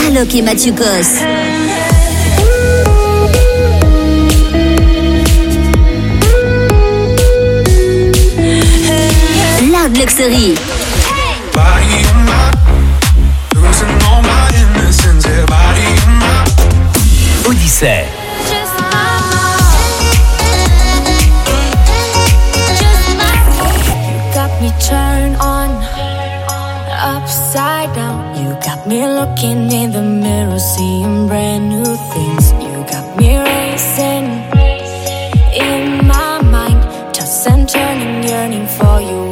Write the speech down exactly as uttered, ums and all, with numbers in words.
Alok et Mathieu Goss. Loud Luxury. Odyssey. Me turn on upside down. You got me looking in the mirror, seeing brand new things. You got me racing in my mind, tossing and turning, yearning for you.